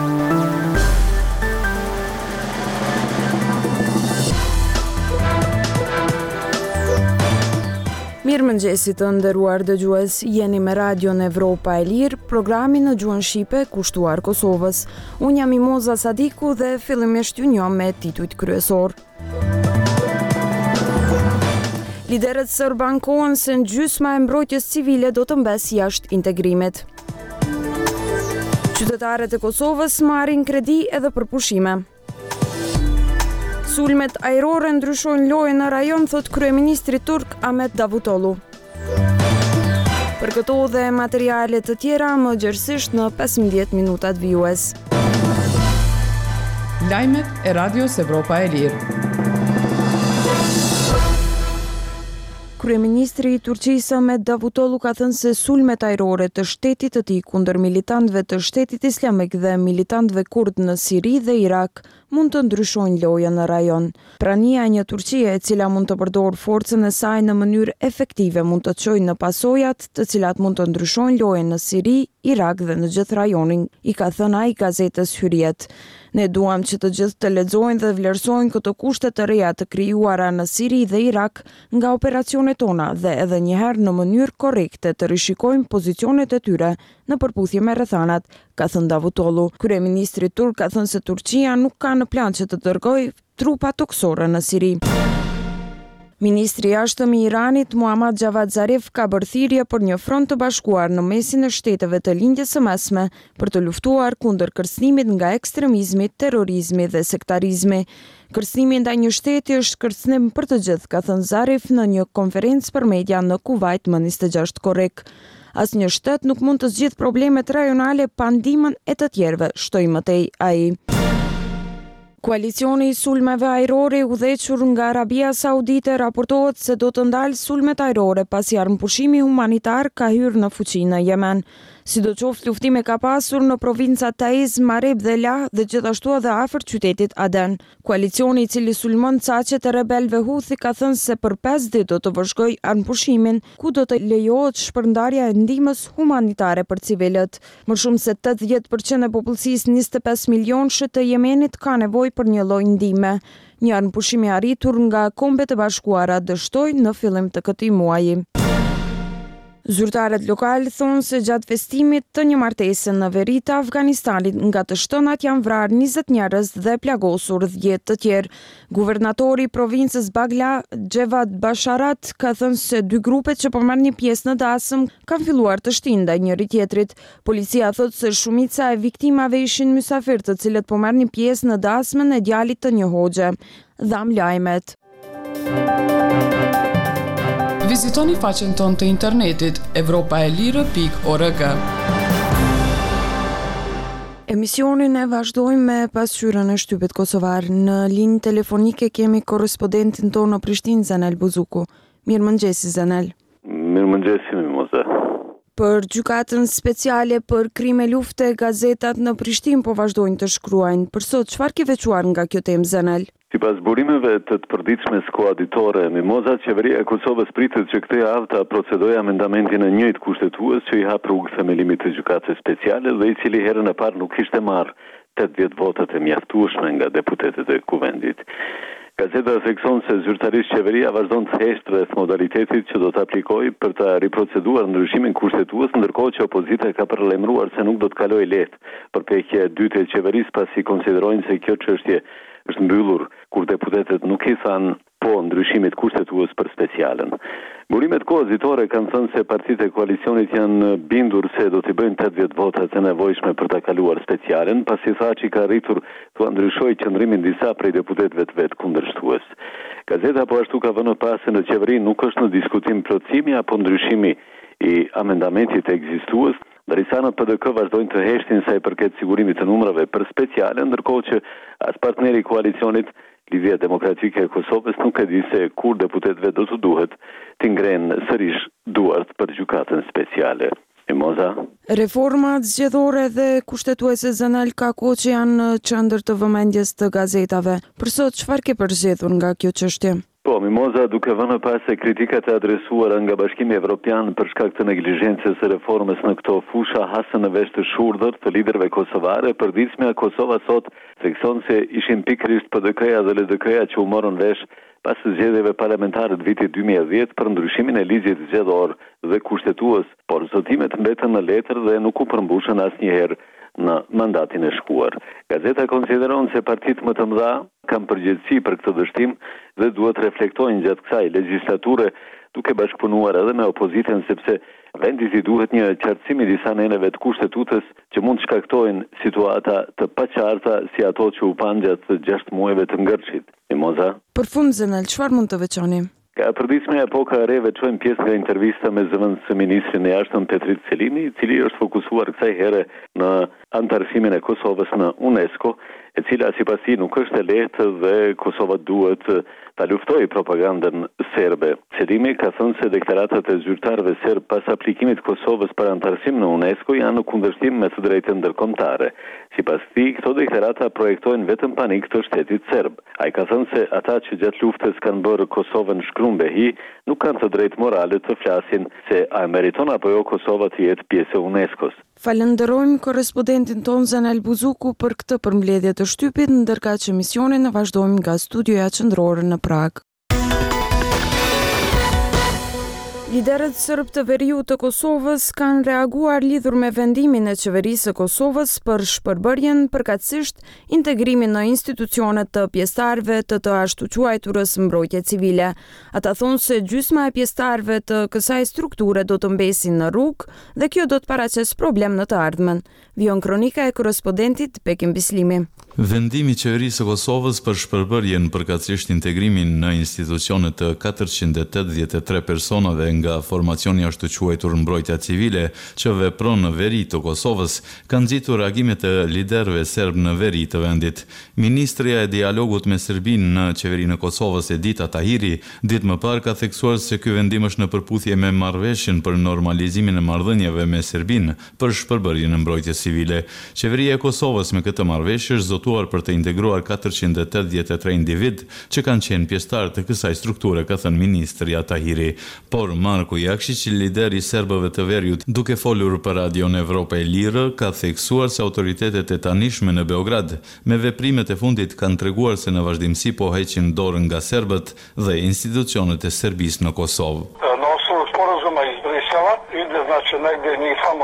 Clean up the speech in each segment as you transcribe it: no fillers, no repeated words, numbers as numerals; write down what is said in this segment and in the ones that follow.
Mirëmëngjesit të nderuar dëgjues, jeni me Radion Evropa e Lirë, programin në gjuhën shqipe kushtuar Kosovës. Unë jam Mimoza Sadiku dhe fillimisht ju njoh me titujt kryesor. Liderët serb ankohen se gjysma e mbrojtjes civile do të mbesë jashtë integrimit. Qytetarët e Kosovës marrin kredi edhe për pushime. Sulmet ajrore ndryshojnë lojën në rajon, thot kryeministri turk Ahmet Davutoglu. Për këto dhe materiale të tjera më gjerësisht në 15 minutat vijues. Lajmet e Radios Evropa e Lirë. Kryeministri i Turqisë Ahmet Davutoglu ka thënë se sulmet ajrore të shtetit të tij kundër militantëve të Shtetit Islamik dhe militantëve kurd në Siri dhe Irak mund të ndryshojnë lojën në rajon. Prania e një Turqie e cila mund të përdorë forcën e saj në mënyrë efektive mund të çojë në pasojat të cilat mund të ndryshojnë lojën në Siri, Irak dhe në gjithë rajonin, i ka thënë ai gazetës Hyrriyet. Ne duam që të gjithë të lexojnë dhe vlerësojnë këto kushte të reja të krijuara në Siri dhe Irak nga operacionet tona dhe edhe njëherë në mënyrë korrekte të rishikojmë pozicionet e tyre në përputhje me rrethanat, ka thënë Davutoglu. Kryeministri turk ka thënë se Turqia nuk ka në plan që të dërgojë trupa toksore në Siri. Ministri i jashtëm i Iranit, Muhammad Javad Zarif, ka bërë thirrje për një front të bashkuar në mesin e shteteve të lindjes së mesme për të luftuar kundër kërcënimit nga ekstremizmi, terrorizmi dhe sektarizmi. Kërcënimi ndaj një shteti është kërcënim për të gjithë, ka thënë Zarif në një konferencë për media në Kuvajt më 26 korrik. Asnjë shtet nuk mund të zgjidhë problemet rajonale pa ndihmën e të tjerëve, shtoi mëtej ai. Koalicioni i sulmeve ajrore udhëhequr nga Arabia Saudite raportohet se do të ndalë sulmet ajrore pasi armëpushimi humanitar ka hyrë në fuqi në Yemen. Sidoqoftë luftime ka pasur në provincat Taiz, Marib dhe Lah dhe gjithashtu edhe afër qytetit Aden. Koalicioni i cili sulmon caqet e rebelëve Houthi ka thënë se për 5 ditë do të vazhdojë armëpushimin, ku do të lejohet shpërndarja e ndihmës humanitare për civilët. Më shumë se 80% e popullsisë 25 milionësh të Yemenit ka nevojë për një lloj ndihme. Një armëpushim i arritur nga Kombet e Bashkuara dështoi në fillim të këtij muaji. Zyrtarët lokalë thonë se gjatë festimit të një martese në veri të Afganistanit nga të shtënat janë vrarë 20 njerëz dhe plagosur 10 të tjerë. Guvernatori i provincës Bagla, Javad Basharat, ka thënë se 2 grupet që po marrin pjesë në dasëm kanë filluar të shtinë ndaj njëri tjetrit. Policia thotë se shumica e viktimave ishin mysafir të cilët po marrin pjesë në dasmën e djalit të një hoxhe. Dham lajmet. Vizitoni faqen tonë të internetit evropaelire.org. Emisionin e vazhdojmë me pasqyrën e shtypit kosovar. Në linjë telefonike kemi korrespondentin tonë në Prishtinë, Zanel Buzuku. Mirëmëngjesi, Zanel. Mirëmëngjesi, Mimoza. Për gjykatën speciale për krime lufte, gazetat në Prishtinë po vazhdojnë të shkruajnë. Për sot, çfarë ke veçuar nga kjo temë, Zanel? Sipas burimeve të përditshme skuaditore, Mimoza, qeveria e Kosovës pritet që këtë javë të procedojë amendamentin e njëjtë kushtetues që i hap rrugë themelimit të gjykatës speciale dhe i cili herën e parë nuk kishte marrë 80 votat e mjaftueshme nga deputetët e kuvendit. Gazeta thekson se zyrtarisht qeveria vazhdon të theshtë rreth modalitetit që do të aplikojë për të riproceduar ndryshimin kushtetues, ndërkohë që opozita ka përlajmëruar se nuk do të kalojë lehtë përpjekja e dytë e qeverisë pasi konsiderojnë se kjo çështje është mbyllur kur deputetët nuk i thanë po ndryshimit kushtetues për specialen. Burimet koazitore kanë thënë se partitë e koalicionit janë bindur se do t'i bëjnë 80 votat e nevojshme për ta kaluar specialen, pasi Thaçi ka arritur të ndryshojë qëndrimin disa prej deputetëve të vet kundërshtues. Gazeta po ashtu ka vënë pas se në qeveri nuk është në diskutim plotësimi apo ndryshimi i amendamentit ekzistues, ndërsa në PDK vazhdojnë të heshtin sa i përket sigurimit të numrave për speciale, ndërkohë që as partneri i koalicionit Lidhja Demokratike e Kosovës nuk e di se kur deputetëve do të duhet të ngrenë sërish duart për gjykatën speciale. Mimoza. Reformat zgjedhore dhe kushtetuese Zanel ka kohë që janë në qendër të vëmendjes të gazetave. Për sot, çfarë ke përzgjedhur nga kjo çështje? Po, Mimoza duke vënë pas se kritikat e adresuara nga Bashkimi Evropian për shkak të neglizhencës së reformës në këto fusha hasën në vesh të shurdhër të liderëve kosovare, përditshmja Kosova sot thekson se ishin pikërisht PDK-ja dhe LDK-ja që u morën vesh pas zgjedhjeve parlamentare të vitit 2010 për ndryshimin e ligjit zgjedhor dhe kushtetues, por zotimet mbetën në letër dhe nuk u përmbushën asnjëherë në mandatin e shkuar. Gazeta konsideron se partitë më të mëdha kanë përgjegjësi për këtë dështim dhe duhet reflektojnë gjatë kësaj legjislature duke bashkëpunuar edhe me opozitën, sepse vendit i duhet një qartësim i disa neneve të kushtetutës që mund të shkaktojnë situata të paqarta si ato që u pan gjatë 6 muajve të ngërçit. Mimoza. Përfund Zenel, çfarë mund të veçoni? Ka përditshme epoka e re veçojmë pjesë nga intervista me zëvendës ministrin e jashtëm Petrit Selimi, i cili është fokusuar kësaj here në antarësimin e Kosovës në UNESCO, e cila sipas tij nuk është e lehtë dhe Kosova duhet ta luftojë propagandën serbe. Selimi ka thënë se deklaratat e zyrtarëve serb pas aplikimit të Kosovës për antarësim në UNESCO janë në kundërshtim me të drejtën ndërkombëtare. Sipas tij, këto deklarata projektojnë vetëm panik të shtetit serb. Ai ka thënë se ata që gjatë luftës kanë bërë Kosovën shkrumbehi nuk kanë të drejtë morale të flasin se a meriton apo jo Kosova të jetë pjesë e UNESCO-s. Falenderojmë korrespondentin ton Zenel Buzuku për këtë përmbledhje të shtypit, ndërkaq që misionin e vazhdojmë nga studioja qendrore në Prag. Liderët serb të Veriut të Kosovës kanë reaguar lidhur me vendimin e qeverisë së Kosovës për shpërbërjen përkatësisht integrimin në institucionet të pjesëtarëve të ashtu quajturës mbrojtje civile. Ata thonë se gjysma e pjesëtarëve të kësaj strukture do të mbesin në rrugë dhe kjo do të paraqes problem në të ardhmen. Vion kronika e korrespondentit Pekim Bislimi. Vendimi i qeverisë së Kosovës për shpërbërjen përkatësisht integrimin në institucionet të 483 personave nga formacioni ashtu quajtur mbrojtja civile që vepron në veri të Kosovës kanë nxitur reagime të liderëve serb në veri të vendit. Ministrja e dialogut me Serbinë në qeverinë e Kosovës, Edita Tahiri, ditë më parë ka theksuar se ky vendim është në përputhje me marrëveshjen për normalizimin e marrëdhënieve me Serbinë për shpërbërjen e mbrojtjes civile. Qeveria e Kosovës me këtë marrëveshje është zotuar për të integruar 483 individ që kanë qenë pjesëtar të kësaj strukture, ka thënë ministrja Tahiri. Por Marko Jakšić, lideri i serbëve të Veriut, duke folur për Radion Evropa e Lirë, ka theksuar se autoritetet e tanishme në Beograd me veprimet e fundit kanë treguar se në vazhdimsi po heqin dorën nga serbët dhe institucionet e Serbisë në Kosovë. Na osnovu sporazuma iz Brisela ide znači negdje njih samo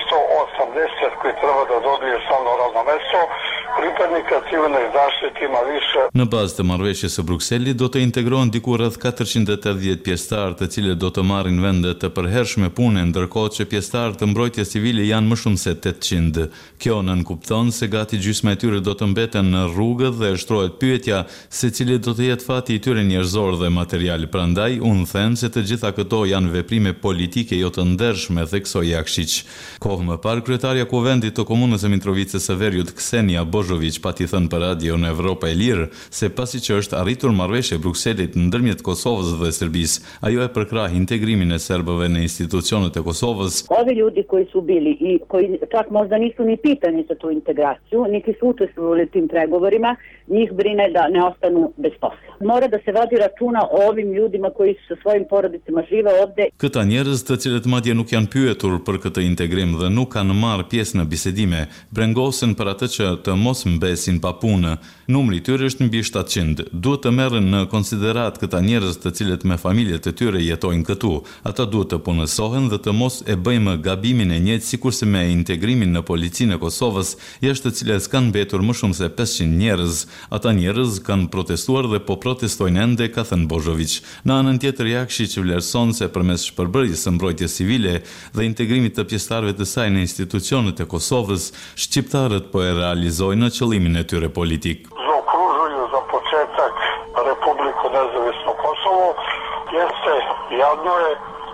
480 koji treba da dobije stalno radno mesto. Pripadnika civilne zaštite ima više. Në bazë të marrëveshjes së Brukselit do të integrohen diku rreth 480 pjesëtar, të cilët do të marrin vende të përhershme pune, ndërkohë që pjesëtarë të mbrojtjes civile janë më shumë se 800. Kjo nënkupton se gati gjysma e tyre do të mbeten në rrugë dhe shtrohet pyetja se cili do të jetë fati i tyre njerëzor dhe material. Prandaj unë them se të gjitha këto janë veprime politike jo të ndershme, theksoi Jakšić. Kohë më parë kryetaria e Kuvendit të komunës së Mitrovicës së Veriut, Ksenia Božović, pati thënë për Radion Evropa e Lirë se pasi që është arritur marrëveshje Brukselit ndërmjet Kosovës dhe Serbisë, ajo e përkrah integrimin e serbëve në institucionet e Kosovës. Ovi ljudi koji su bili i koji čak možda nisu ni pitani za tu integraciju, niti su učestvovali u tim pregovorima, njih brine da ne ostanu bez posla. Mora da se vodi računa o ovim ljudima koji sa svojim porodicama žive ovde. Këta njerëz të cilët madje nuk janë pyetur për këtë integrim dhe nuk kanë marrë pjesë në bisedime, brengosen për atë që të mos mbesin pa punë. Numri i tyre është mbi 700. Duhet të merren në konsiderat këta njerëz të cilët me familjet e tyre jetojnë këtu. Ata duhet të punësohen dhe të mos e bëjmë gabimin e njëjtë sikurse me integrimin në policinë e Kosovës, jashtë të cilës kanë mbetur më shumë se 500 njerëz. Ata njerëz kanë protestuar dhe po protestojnë ende, ka thënë Božović. Në anën tjetër, Jakšić vlerëson se përmes shpërbërjes së mbrojtjes civile dhe integrimit të pjesëtarëve të saj në institucionet e Kosovës, shqiptarët po e realizojnë qëllimin e tyre politik. Zaokružuju za početak Republiku nezavisno Kosovo. Jeste, jadno je,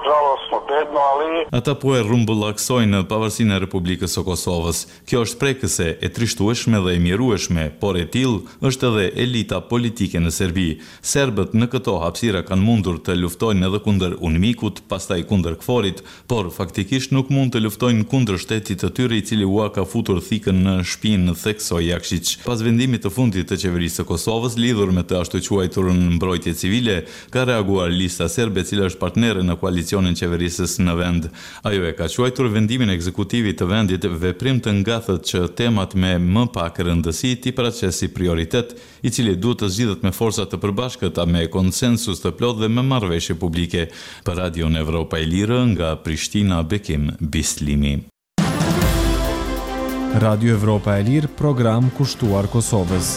žalostno, bedno, ali... Ata po e rrumbullaksojnë pavarësinë e Republikës së Kosovës. Kjo është prekëse, e trishtueshme dhe e mjerueshme, por e tillë është edhe elita politike në Serbi. Serbët në këto hapësira kanë mundur të luftojnë edhe kundër UNMIK-ut, pastaj kundër KFOR-it, por faktikisht nuk mund të luftojnë kundër shtetit të tyre i cili ua ka futur thikën në shtëpinë Theksoj Jakšić. Pas vendimit të fundit të qeverisë së Kosovës lidhur me të ashtu quajturën mbrojtje civile, ka reaguar lista serbe, e cila është partnere në koalicionin qeverisës në vend. Ajo e ka quajtur vendimin ekzekutivit të vendit veprim të ngathët që temat me më pak rëndësi t'i paraqes si prioritet, i cili duhet të zgjidhet me forca të përbashkëta me konsensus të plot dhe me marrëveshje publike. Për Radion Evropa e Lirë nga Prishtina, Bekim Bislimi. Radio Evropa e Lirë, program kushtuar Kosovës.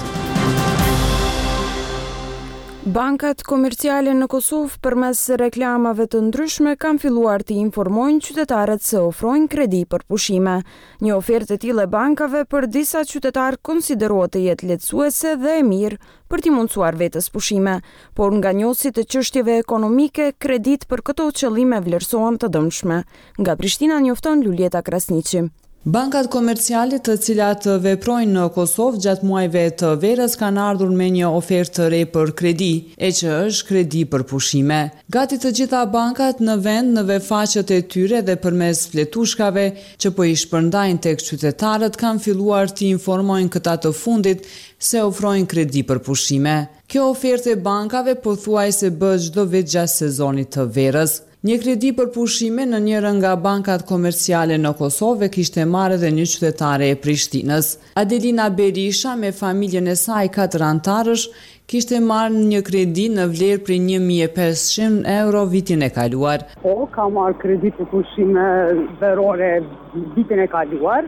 Bankat komerciale në Kosovë përmes reklamave të ndryshme kanë filluar të informojnë qytetarët se ofrojnë kredi për pushime. Një ofertë e tillë e bankave për disa qytetarë konsiderohet të jetë lehtësuese dhe e mirë për t'i mundsuar vetes pushime, por nga njohësit të çështjeve ekonomike, kredit për këto qëllime vlerësohen të dëmshme. Nga Prishtina njofton Luljeta Krasniqi. Bankat komerciale të cilat veprojnë në Kosovë gjatë muajve të verës kanë ardhur me një ofertë të re për kredi, e që është kredi për pushime. Gati të gjitha bankat në vend, në faqet e tyre dhe përmes fletushkave që po i shpërndajnë tek qytetarët kanë filluar të informojnë këta të fundit se ofrojnë kredi për pushime. Kjo ofertë e bankave pothuajse bëhet çdo vit gjatë sezonit të verës. Një kredi për pushime në njërën nga bankat komerciale në Kosovë kishte marrë dhe një qytetare e Prishtinës. Adelina Berisha me familjen e saj 4 antarësh kishte marrë një kredi në vlerë për 1.500 euro vitin e kaluar. Po, ka marrë kredi për pushime verore vitin e kaluar,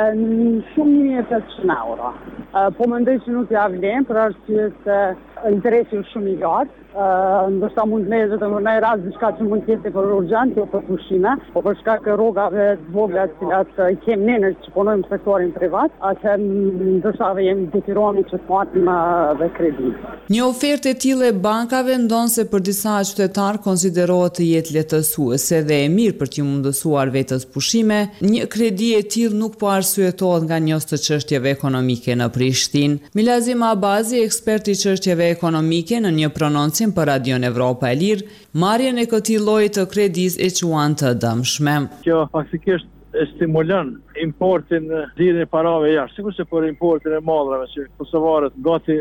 shumë 1.500 euro. Po mendoj që nuk ja vlen për arsye se interesi është shumë i lartë. Ndoshta mund lezet në një rast diçka që mund të jetë për urgjent, jo për pushime, po për shkak të rrogave të vogla të cilat i kemi ne që punojmë në sektorin privat, atëherë ndoshta jemi detyruar që të marrim dhe kredi. Një ofertë e tillë e bankave ndonse për disa qytetarë konsiderohet të jetë lehtësuese dhe e mirë për t'i mundësuar vetes pushime. Një kredi e tillë nuk po arsyetohet nga njohës të çështjeve ekonomike në Prishtinë. Milazim Abazi, ekspert i çështjeve ekonomike, në një prononcim për Radion Evropa e Lirë, marrjen e këtij lloji të kredis e quan të dëmshme. Kjo faktikisht e stimulon importin dhirën e parave jashtë, sikur se për importin e madrave që kosovarët gati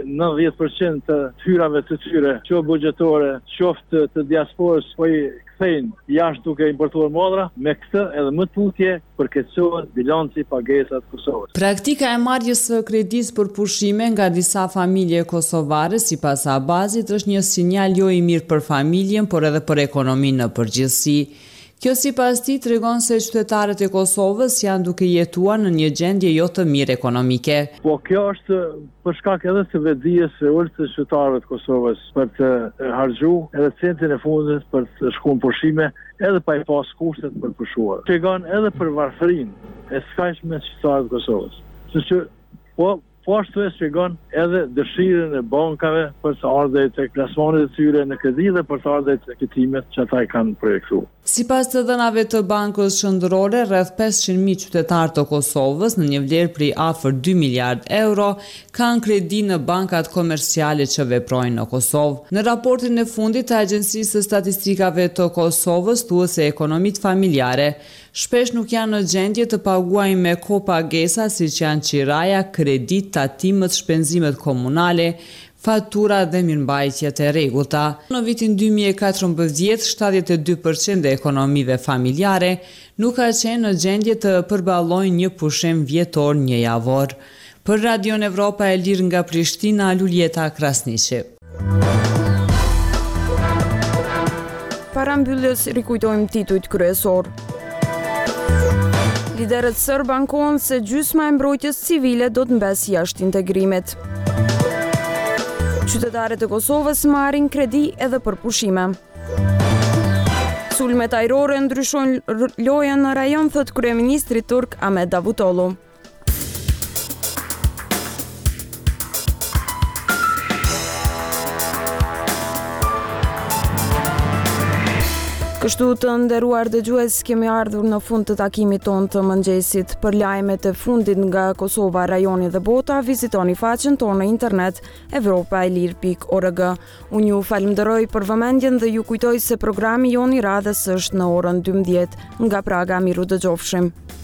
90% të hyrave të tyre, qoftë buxhetore, qoftë të diasporës, po i kthejnë jashtë duke importuar madra, me këtë edhe më tutje përkeqësohet bilanci pagesat Kosovës. Praktika e marrjes së kredis për pushime nga disa familje kosovare, sipas Abazit, është një sinjal jo i mirë për familjen, por edhe për ekonominë në përgjithësi. Kjo sipas tij tregon se qytetarët e Kosovës janë duke jetuar në një gjendje jo të mirë ekonomike. Po kjo është për shkak edhe të vetdijes së ulët të qytetarëve të Kosovës për të harxhuar edhe centin e fundit për të shkuar në pushime, edhe pa i pas kushtet për pushuar. Tregon edhe për varfërinë e skajshme të qytetarëve të Kosovës. Sepse po ashtu e shpjegon edhe dëshirën e bankave për të ardhur tek plasmanet e tyre në kredi dhe për të ardhur tek kitimet që ata i kanë projektuar. Sipas të dhënave të Bankës Qendrore, rreth 500.000 qytetarë të Kosovës në një vlerë prej afër 2 miliard euro kanë kredi në bankat komerciale që veprojnë në Kosovë. Në raportin e fundit të Agjencisë së Statistikave të Kosovës thuhet se ekonomitë familjare shpesh nuk janë në gjendje të paguajnë me kohë pagesa siç janë qiraja, kredit, tatimet, shpenzimet komunale, fatura dhe mirëmbajtjet e rregullta. Në vitin 2014, 72% e ekonomive familjare nuk ka qenë në gjendje të përballojnë një pushim vjetor një javor. Për Radion Evropa e Lirë nga Prishtina, Luljeta Krasniqi. Para mbylljes rikujtojmë titujt kryesor. Liderët serbë ankohen se gjysma e mbrojtjes civile do të mbesë jashtë integrimit. Qytetarët e Kosovës marrin kredi edhe për pushime. Sulmet ajrore ndryshojnë lojën në rajon, thot kryeministri turk Ahmet Davutoglu. Kështu të nderuar dëgjues, kemi ardhur në fund të takimit ton të mëngjesit. Për lajmet e fundit nga Kosova, rajoni dhe bota, vizitoni faqen tonë në internet evropaelir.org. Unë ju falenderoj për vëmendjen dhe ju kujtoj se programi jon i radhës është në orën 12. Nga Praga, miru dëgjofshim.